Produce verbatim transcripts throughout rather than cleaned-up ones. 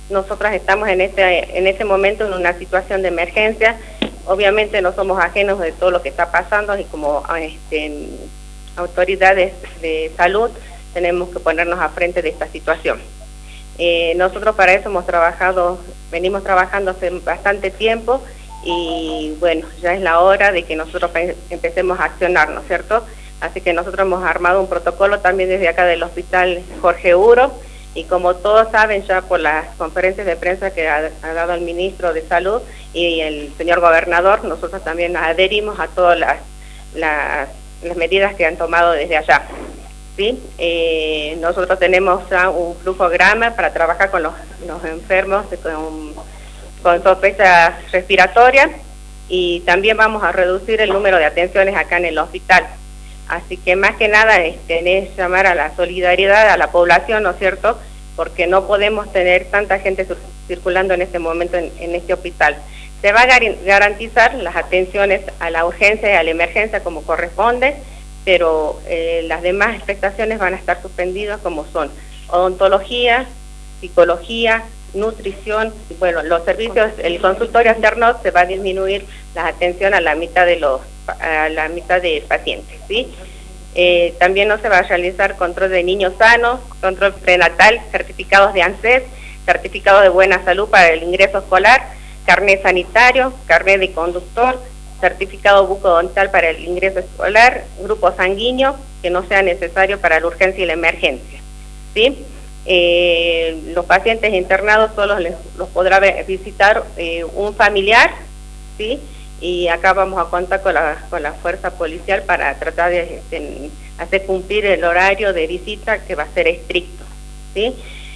nosotras estamos en este, en este momento en una situación de emergencia. Obviamente no somos ajenos de todo lo que está pasando y como este, autoridades de salud tenemos que ponernos a frente de esta situación. Eh, nosotros para eso hemos trabajado, venimos trabajando hace bastante tiempo y bueno, ya es la hora de que nosotros empecemos a accionar, ¿no es cierto? Así que nosotros hemos armado un protocolo también desde acá del Hospital Jorge Uro y como todos saben ya por las conferencias de prensa que ha, ha dado el Ministro de Salud y el señor Gobernador, nosotros también nos adherimos a todas las, las, las medidas que han tomado desde allá. ¿Sí? Eh, nosotros tenemos ya un flujograma para trabajar con los, los enfermos con, con sospecha respiratoria y también vamos a reducir el número de atenciones acá en el hospital. Así que más que nada este, es llamar a la solidaridad a la población, ¿no es cierto? Porque no podemos tener tanta gente circulando en este momento en, en este hospital. Se va a gar garantizar las atenciones a la urgencia y a la emergencia como corresponde, pero eh, las demás prestaciones van a estar suspendidas como son odontología, psicología, nutrición, bueno, los servicios, el consultorio externo se va a disminuir la atención a la mitad de los a la mitad de pacientes, ¿sí? Eh, también no se va a realizar control de niños sanos, control prenatal, certificados de ANSES, certificado de buena salud para el ingreso escolar, carnet sanitario, carnet de conductor, certificado bucodontal para el ingreso escolar, grupo sanguíneo, que no sea necesario para la urgencia y la emergencia, ¿sí? Eh, los pacientes internados solo les, los podrá visitar eh, un familiar, ¿sí? Y acá vamos a contar con la, con la fuerza policial para tratar de, de hacer cumplir el horario de visita que va a ser estricto, ¿sí?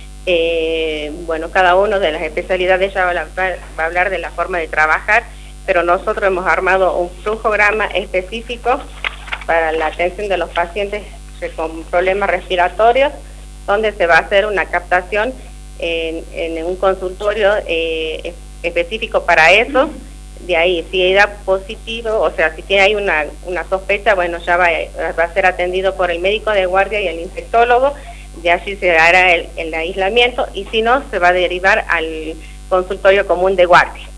Eh, bueno, cada uno de las especialidades ya va a, va a hablar de la forma de trabajar, pero nosotros hemos armado un flujograma específico para la atención de los pacientes con problemas respiratorios, donde se va a hacer una captación en, en un consultorio eh, específico para eso. De ahí, si da positivo, o sea, si tiene ahí una, una sospecha, bueno, ya va, va a ser atendido por el médico de guardia y el infectólogo, de allí se hará el, el aislamiento, y si no, se va a derivar al consultorio común de guardia.